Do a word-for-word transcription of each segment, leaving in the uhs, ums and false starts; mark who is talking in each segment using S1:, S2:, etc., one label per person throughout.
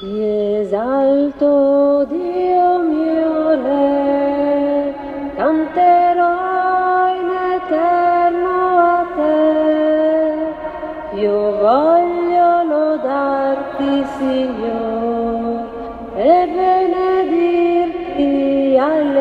S1: Ti esalto, Dio mio Re, canterò in eterno a te. Io voglio lodarti, Signore, e benedirti,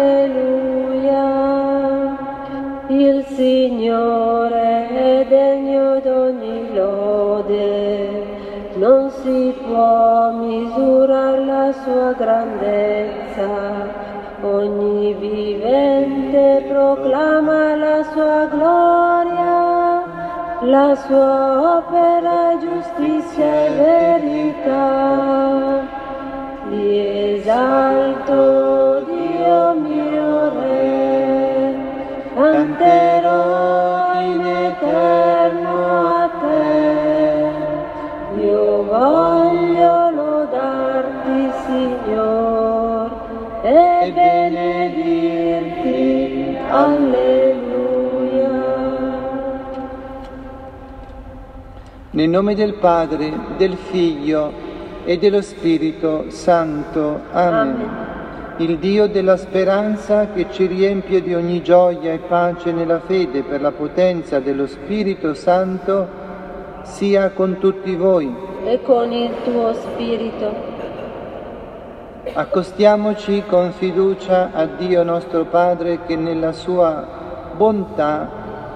S1: alleluia. Il Signore è degno d'ogni lode, non si può misurare la sua grandezza. Ogni vivente proclama la sua gloria, la sua opera è giustizia e verità. Ti esalto, Dio mio Re, canterò in eterno a te. Io voglio lodarti, Signor, e benedirti, alleluia.
S2: Nel nome del Padre, del Figlio e dello Spirito Santo. Amen.
S1: Amen.
S2: Il Dio della speranza, che ci riempie di ogni gioia e pace nella fede per la potenza dello Spirito Santo, sia con tutti voi.
S1: E con il tuo spirito.
S2: Accostiamoci con fiducia a Dio nostro Padre, che nella sua bontà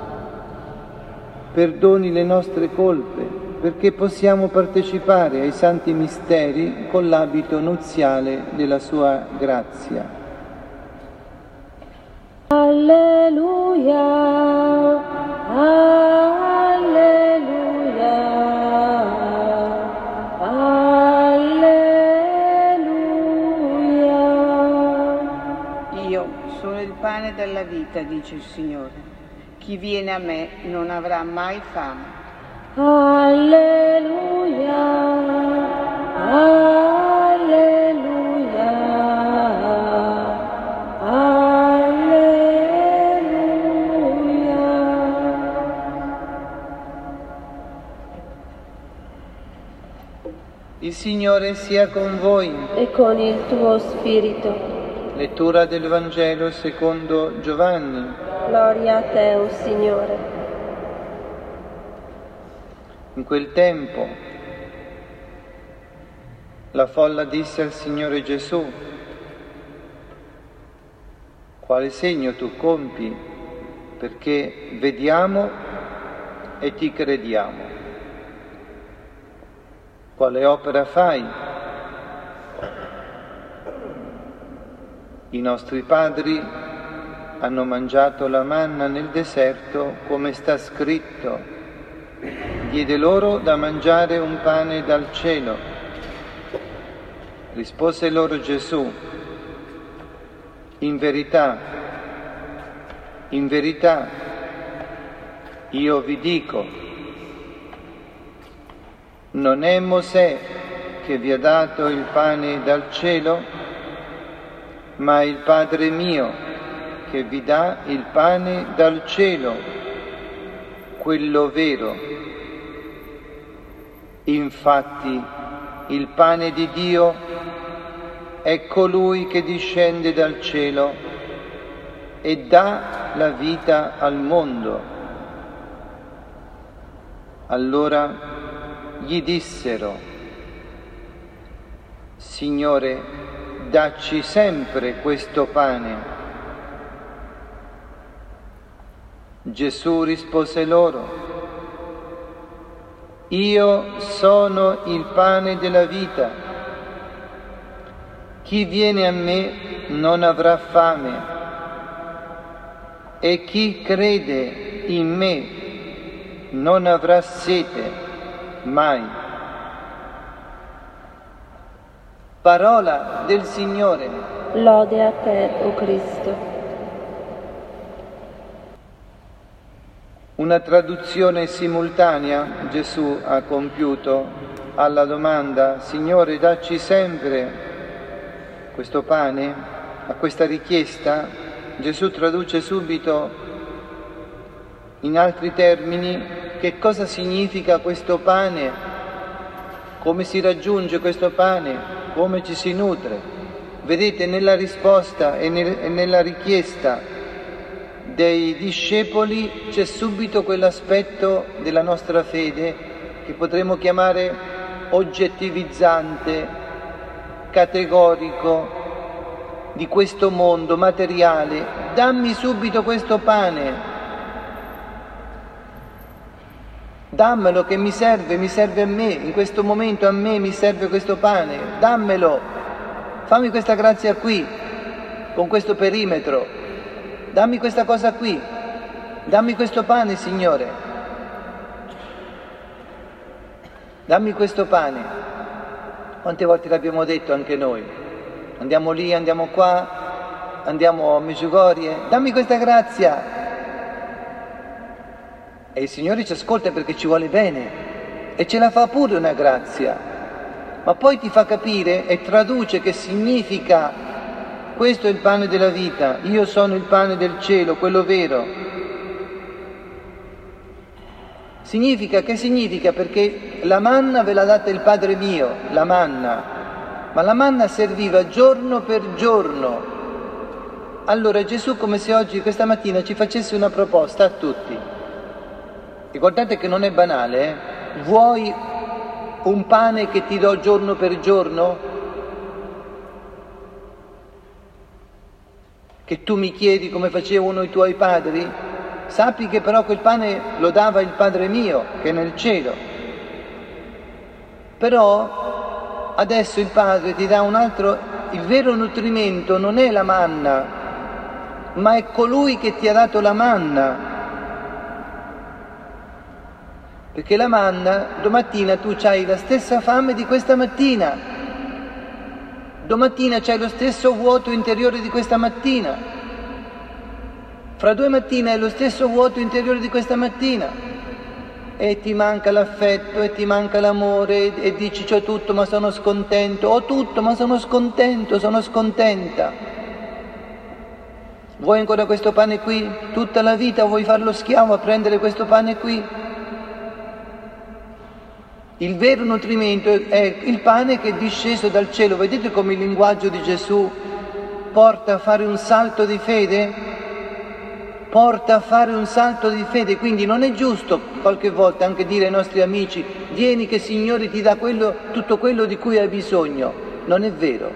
S2: perdoni le nostre colpe, perché possiamo partecipare ai santi misteri con l'abito nuziale della sua grazia.
S1: Alleluia, alleluia, alleluia.
S3: Io sono il pane della vita, dice il Signore. Chi viene a me non avrà mai fame.
S1: Alleluia, alleluia, alleluia.
S2: Il Signore sia con voi.
S1: E con il tuo spirito.
S2: Lettura del Vangelo secondo Giovanni.
S1: Gloria a te, o Signore.
S2: In quel tempo la folla disse al Signore Gesù: quale segno tu compi, perché vediamo e ti crediamo? Quale opera fai? I nostri padri hanno mangiato la manna nel deserto, come sta scritto: diede loro da mangiare un pane dal cielo. Rispose loro Gesù: in verità, in verità, io vi dico, non è Mosè che vi ha dato il pane dal cielo, ma il Padre mio che vi dà il pane dal cielo, quello vero. Infatti, il pane di Dio è colui che discende dal cielo e dà la vita al mondo. Allora gli dissero: Signore, dacci sempre questo pane. Gesù rispose loro: io sono il pane della vita. Chi viene a me non avrà fame, e chi crede in me non avrà sete mai. Parola del Signore.
S1: Lode a te, o Cristo.
S2: Una traduzione simultanea Gesù ha compiuto alla domanda: Signore, dacci sempre questo pane. A questa richiesta Gesù traduce subito in altri termini che cosa significa questo pane come si raggiunge questo pane, come ci si nutre. Vedete, nella risposta e, nel, e nella richiesta dei discepoli c'è subito quell'aspetto della nostra fede che potremmo chiamare oggettivizzante, categorico, di questo mondo materiale. Dammi subito questo pane, dammelo che mi serve, mi serve a me, in questo momento a me mi serve questo pane, dammelo, fammi questa grazia qui, con questo perimetro, dammi questa cosa qui, dammi questo pane, Signore, dammi questo pane. Quante volte l'abbiamo detto anche noi? Andiamo lì, andiamo qua, andiamo a Medjugorje, dammi questa grazia. E il Signore ci ascolta perché ci vuole bene e ce la fa pure una grazia, ma poi ti fa capire e traduce che significa: questo è il pane della vita, io sono il pane del cielo, quello vero. Significa, che significa? Perché la manna ve l'ha data il Padre mio, la manna. Ma la manna serviva giorno per giorno. Allora Gesù, come se oggi, questa mattina, ci facesse una proposta a tutti. E guardate che non è banale, eh? Vuoi un pane che ti do giorno per giorno? Che tu mi chiedi come facevano i tuoi padri? Sappi che però quel pane lo dava il Padre mio, che è nel cielo. Però adesso il Padre ti dà un altro, il vero nutrimento non è la manna, ma è colui che ti ha dato la manna. Perché la manna, domattina tu hai la stessa fame di questa mattina, domattina c'hai lo stesso vuoto interiore di questa mattina, fra due mattine hai lo stesso vuoto interiore di questa mattina. E ti manca l'affetto, e ti manca l'amore, e dici c'ho tutto ma sono scontento, ho tutto ma sono scontento, sono scontenta. Vuoi ancora questo pane qui? Tutta la vita vuoi farlo schiavo a prendere questo pane qui? Il vero nutrimento è il pane che è disceso dal cielo. Vedete come il linguaggio di Gesù porta a fare un salto di fede? Porta a fare un salto di fede, quindi non è giusto qualche volta anche dire ai nostri amici: vieni che il Signore ti dà quello, tutto quello di cui hai bisogno. Non è vero.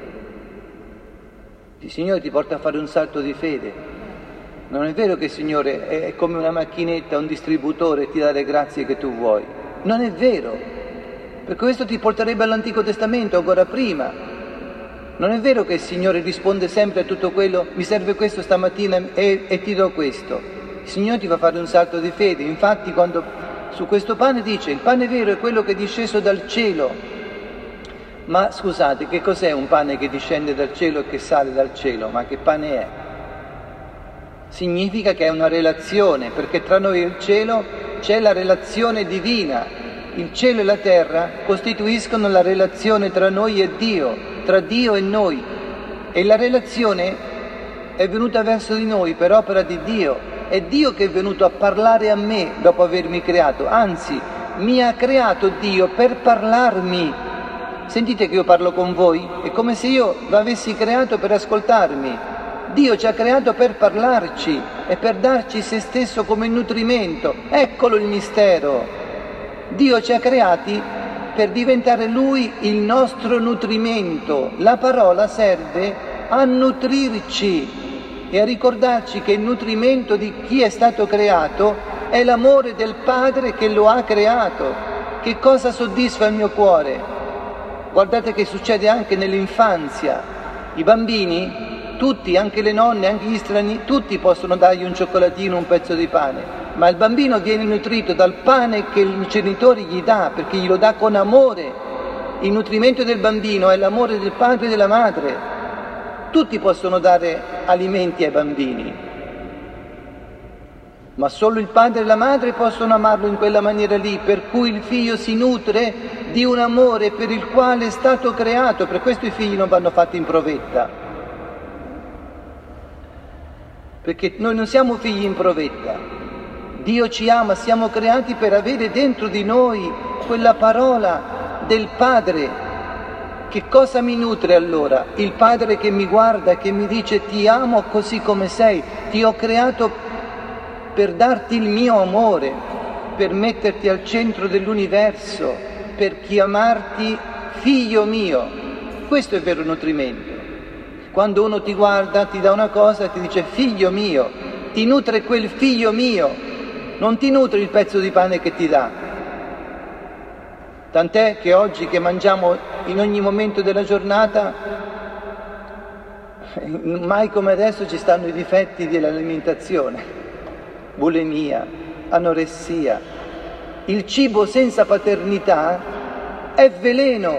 S2: Il Signore ti porta a fare un salto di fede. Non è vero che il Signore è come una macchinetta, un distributore e ti dà le grazie che tu vuoi. Non è vero, perché questo ti porterebbe all'Antico Testamento, ancora prima. Non è vero che il Signore risponde sempre a tutto quello: mi serve questo stamattina e, e ti do questo. Il Signore ti fa fare un salto di fede. Infatti quando su questo pane dice: il pane vero è quello che è disceso dal cielo. Ma scusate, che cos'è un pane che discende dal cielo e che sale dal cielo? Ma che pane è? Significa che è una relazione, perché tra noi e il cielo c'è la relazione divina. Il cielo e la terra costituiscono la relazione tra noi e Dio, tra Dio e noi, e la relazione è venuta verso di noi per opera di Dio. È Dio che è venuto a parlare a me dopo avermi creato, anzi mi ha creato Dio per parlarmi. Sentite che io parlo con voi? È come se io l'avessi creato per ascoltarmi. Dio ci ha creato per parlarci e per darci se stesso come nutrimento. Eccolo il mistero. Dio ci ha creati per diventare Lui il nostro nutrimento. La parola serve a nutrirci e a ricordarci che il nutrimento di chi è stato creato è l'amore del Padre che lo ha creato. Che cosa soddisfa il mio cuore? Guardate che succede anche nell'infanzia. I bambini, tutti, anche le nonne, anche gli stranieri, tutti possono dargli un cioccolatino, un pezzo di pane. Ma il bambino viene nutrito dal pane che il genitore gli dà, perché glielo dà con amore. Il nutrimento del bambino è l'amore del padre e della madre. Tutti possono dare alimenti ai bambini, ma solo il padre e la madre possono amarlo in quella maniera lì, per cui il figlio si nutre di un amore per il quale è stato creato. Per questo i figli non vanno fatti in provetta, perché noi non siamo figli in provetta. Dio ci ama, siamo creati per avere dentro di noi quella parola del Padre. Che cosa mi nutre allora? Il Padre che mi guarda, che mi dice ti amo così come sei, ti ho creato per darti il mio amore, per metterti al centro dell'universo, per chiamarti figlio mio. Questo è vero nutrimento. Quando uno ti guarda, ti dà una cosa e ti dice figlio mio, ti nutre quel figlio mio, non ti nutre il pezzo di pane che ti dà. Tant'è che oggi che mangiamo in ogni momento della giornata, mai come adesso ci stanno i difetti dell'alimentazione, bulimia, anoressia. Il cibo senza paternità è veleno,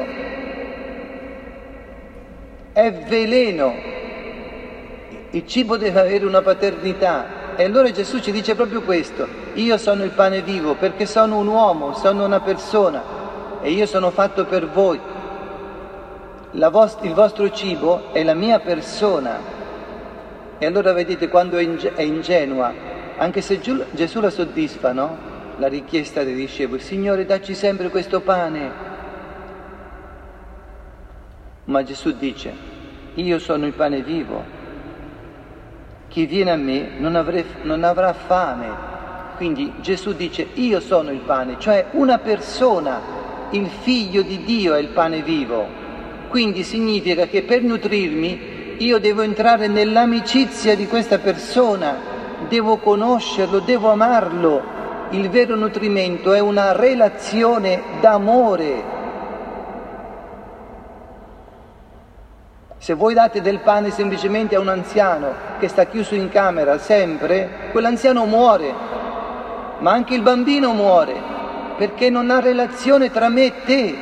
S2: è veleno. Il cibo deve avere una paternità. E allora Gesù ci dice proprio questo: io sono il pane vivo perché sono un uomo, sono una persona. E io sono fatto per voi. La vost- il vostro cibo è la mia persona. E allora vedete, quando è, inge- è ingenua, anche se Giu- Gesù la soddisfa, no? La richiesta dei discepoli: Signore, dacci sempre questo pane. Ma Gesù dice: io sono il pane vivo. Chi viene a me non, avre- non avrà fame. Quindi Gesù dice: io sono il pane, cioè una persona. Il figlio di Dio è il pane vivo, quindi significa che per nutrirmi io devo entrare nell'amicizia di questa persona, devo conoscerlo, devo amarlo. Il vero nutrimento è una relazione d'amore. Se voi date del pane semplicemente a un anziano che sta chiuso in camera sempre, quell'anziano muore, ma anche il bambino muore. Perché non ha relazione tra me e te.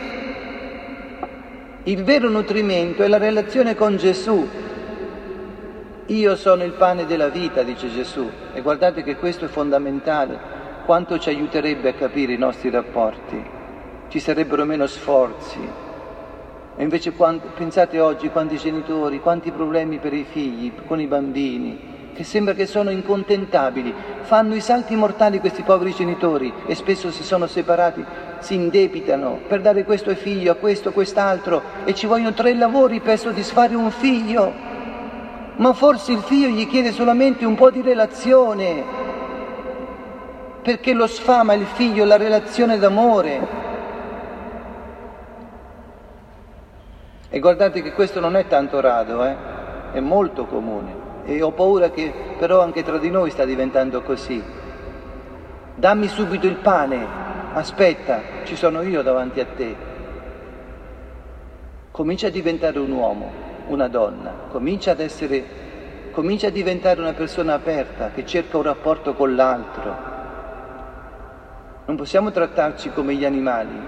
S2: Il vero nutrimento è la relazione con Gesù. Io sono il pane della vita, dice Gesù. E guardate che questo è fondamentale. Quanto ci aiuterebbe a capire i nostri rapporti. Ci sarebbero meno sforzi. E invece quanti, pensate oggi quanti genitori, quanti problemi per i figli, con i bambini, che sembra che sono incontentabili, fanno i salti mortali questi poveri genitori e spesso si sono separati, si indebitano per dare questo ai figli, a questo, a quest'altro, e ci vogliono tre lavori per soddisfare un figlio. Ma forse il figlio gli chiede solamente un po' di relazione, perché lo sfama il figlio la relazione d'amore. E guardate che questo non è tanto raro, eh? È molto comune. E ho paura che però anche tra di noi sta diventando così. Dammi subito il pane, aspetta, ci sono io davanti a te. Comincia a diventare un uomo, una donna, comincia ad essere, comincia a diventare una persona aperta che cerca un rapporto con l'altro. Non possiamo trattarci come gli animali.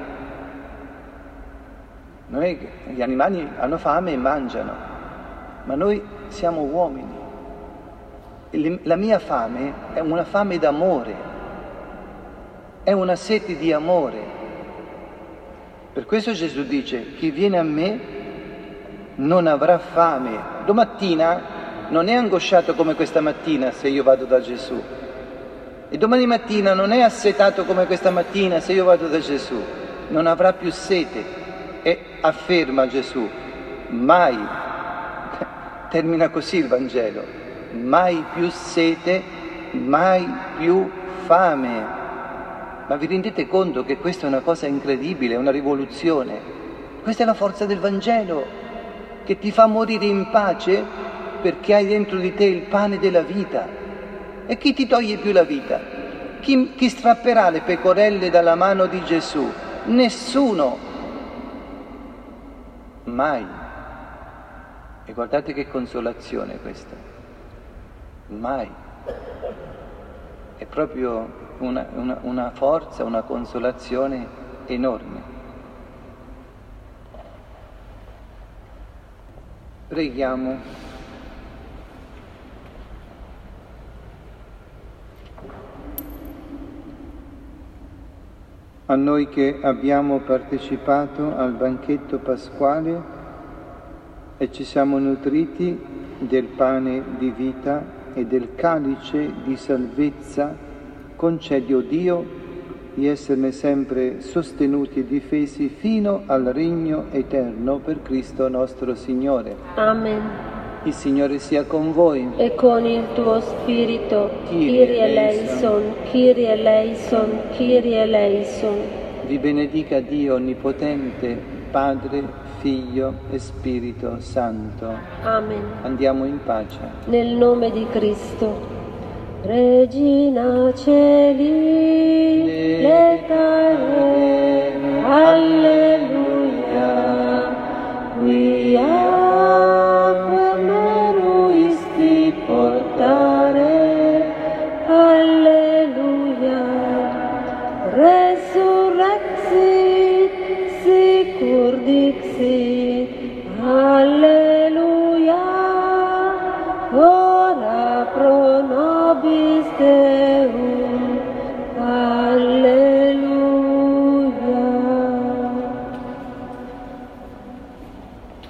S2: Noi, gli animali hanno fame e mangiano, ma noi siamo uomini. La mia fame è una fame d'amore, è una sete di amore. Per questo Gesù dice: chi viene a me non avrà fame. Domattina non è angosciato come questa mattina se io vado da Gesù, e domani mattina non è assetato come questa mattina se io vado da Gesù. Non avrà più sete. E afferma Gesù: mai, termina così il Vangelo, mai più sete, mai più fame. Ma vi rendete conto che questa è una cosa incredibile, una rivoluzione? Questa è la forza del Vangelo, che ti fa morire in pace perché hai dentro di te il pane della vita. E chi ti toglie più la vita? Chi, chi strapperà le pecorelle dalla mano di Gesù? Nessuno. Mai. E guardate che consolazione questa. Mai. È proprio una, una, una forza, una consolazione enorme. Preghiamo. A noi che abbiamo partecipato al banchetto pasquale e ci siamo nutriti del pane di vita e del calice di salvezza, concedi, o Dio, di esserne sempre sostenuti e difesi fino al regno eterno per Cristo nostro Signore.
S1: Amen.
S2: Il Signore sia con voi.
S1: E con il tuo spirito.
S2: Kyrie
S1: Kyrie eleison, Kyrie eleison, Kyrie eleison.
S2: Vi benedica Dio Onnipotente, Padre, Figlio e Spirito Santo.
S1: Amen.
S2: Andiamo in pace.
S1: Nel nome di Cristo. Regina Celi, letare, alleluia, quia per meruisti portare, alleluia, resurrexit, sicur dixit, alleluia.